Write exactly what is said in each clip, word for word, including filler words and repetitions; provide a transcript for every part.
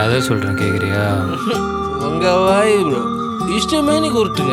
கதை சொல்கிறேன் கேட்குறியா? உங்கள் வாய் ப்ரோ இஷ்டமேனி கொடுத்துங்க.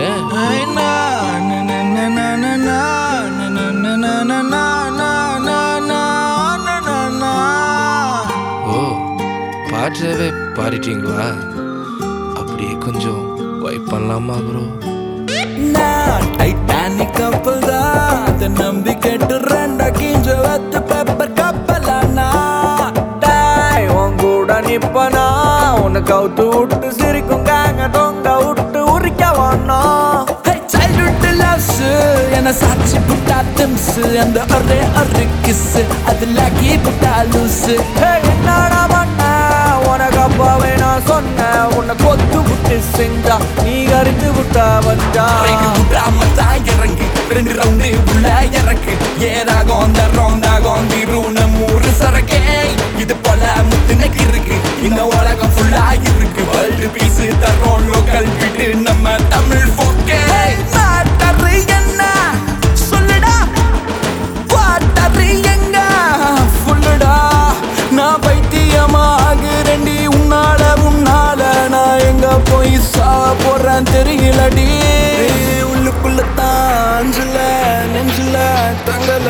ஓ பாட்டவே பாடிட்டீங்களா? அப்படியே கொஞ்சம் வைப் பண்ணலாமா ப்ரோ? டைட்டானிக் கப்பல் தான் அதை நம்பி கேட்டு ரெண்டா கிஞ்ச வத்து பேப்பர் கப்பலானா டாய் உன் கூட நிப்பனா உன்னை கவுத்து விட்டு சிரிக்கும் காங்க தொங்க விட்டு உரிக்க வேணும். சைல்ட்ஹுட் லவ்ஸ் என்ன சாட்சி புட்டா திம்ஸ் அந்த ஒரே ஒரு கிஸ் அதுல கீ புட்டா லூஸ். என்னடா பண்ண உனக்கு அப்பாவே நான் சொன்னேன் உன்னை கொத்து விட்டு செஞ்சா நீ கறிந்து விட்டா வந்தா தான் இறங்கி ரெண்டு ரவுண்டு உள்ள இறக்கு ஏதாகும் அந்த ரவுண்டாகும் திருண மூறு சரக்கே இது போல முத்துனக்கு இருக்கு இந்த உலகம் ஃபுல்லா இருக்கு வேர்ல்டு பீஸ் தரோம் லோக்கல் விட்டு நம்ம தமிழ் போக்கே. மாட்டரு என்ன சொல்லுடா வாட்டரு எங்க ஃபுல்லுடா நான் பைத்தியமாக ரெண்டி உன்னால உன்னால நான் எங்க போய் சா போறேன் தெரியலடி. உள்ளுக்குள்ள தாஞ்சல நெஞ்சில தங்கல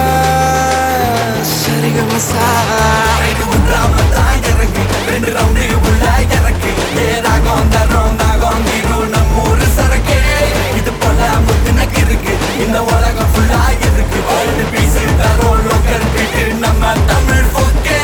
சரிகமசா தான் இறக்கு ரெண்டு ரவுண்டு உள்ள இறக்கு ஏதாகும் அந்த ரவுண்டாகும் திருண மூறு சரக்கே இது போல முத்துனக்கு இருக்கு இந்த உலகம் ஃபுல்லா இருக்கு வேர்ல்டு பீஸ் தரோம் லோக்கல் விட்டு நம்ம தமிழ் போக்கே.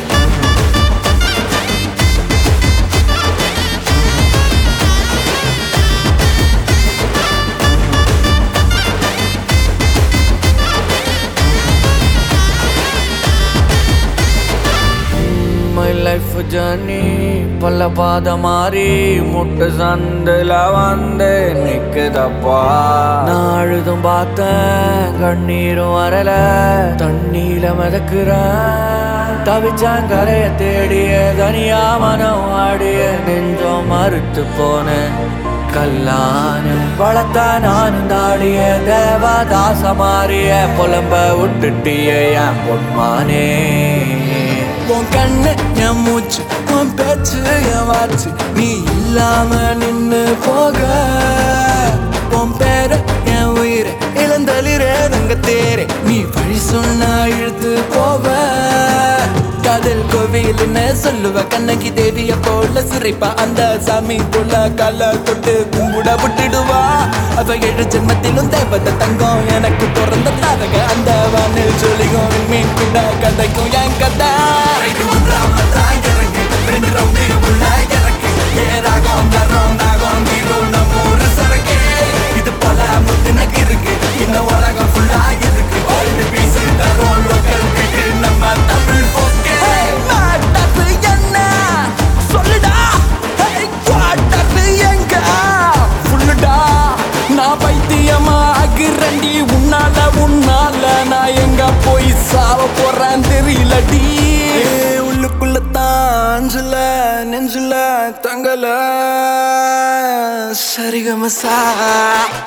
My life journey பல பாத மாறி முட்டு சந்தில வந்து நிக்குதப்பா நான் அழுதும் பார்த்தேன் கண்ணீரும் வரல தண்ணீல மிதக்குறேன் தவிச்சான் கரைய தேடிய தனியா மனம் ஆடிய நெஞ்சம் மறுத்து போனேன் கல்லான வளர்த்தா நானும் தாடிய தேவதாச மாறிய புலம்ப விட்டுட்டிய என் பொன்மானே. உன் கண்ணு என் மூச்சு உன் பேச்சு என் வாச்சு நீ இல்லாம நின்னு போக உன் பேர என் உயிர இளந்தளிரே தங்க தேரே நீ வழி சொன்னா இழுத்து போவ காதல் கோவில்னு சொல்லுவ கண்ணகி தேவிய போல சிரிப்பா அந்த சாமி போல கால தொட்டு கும்பிட விட்டுடுவா அவ ஏழு ஜென்மத்திலும் தேவத தங்கம் எனக்கு பிறந்த தாரக அந்த வானில் ஜொலிக்கும் மீன் கூட கதைக்கும் என் கதை. ரெண்டு ரவுண்டு உள்ள இறக்கு ஏதாகும் அந்த ரவுண்டாகும் திருண மூறு சரக்கே இது போல முத்துனக்கு இருக்கு இந்த உலகம் ஃபுல்லா இருக்கு வேர்ல்டு பீஸ் தரோம் லோக்கல் விட்டு நம்ம தமிழ் போக்கே. மாட்டது என்ன சொல்லுடா வாட்டது எங்க ஃபுல்லுடா நான் பைத்தியமா ஆகிறண்டி உன்னால உன்னால நான் எங்க போய் சாவ போறேன் தெரியலடி. உள்ளுக்குள்ள தாஞ்சல நெஞ்சில தங்கல சரிகமசா.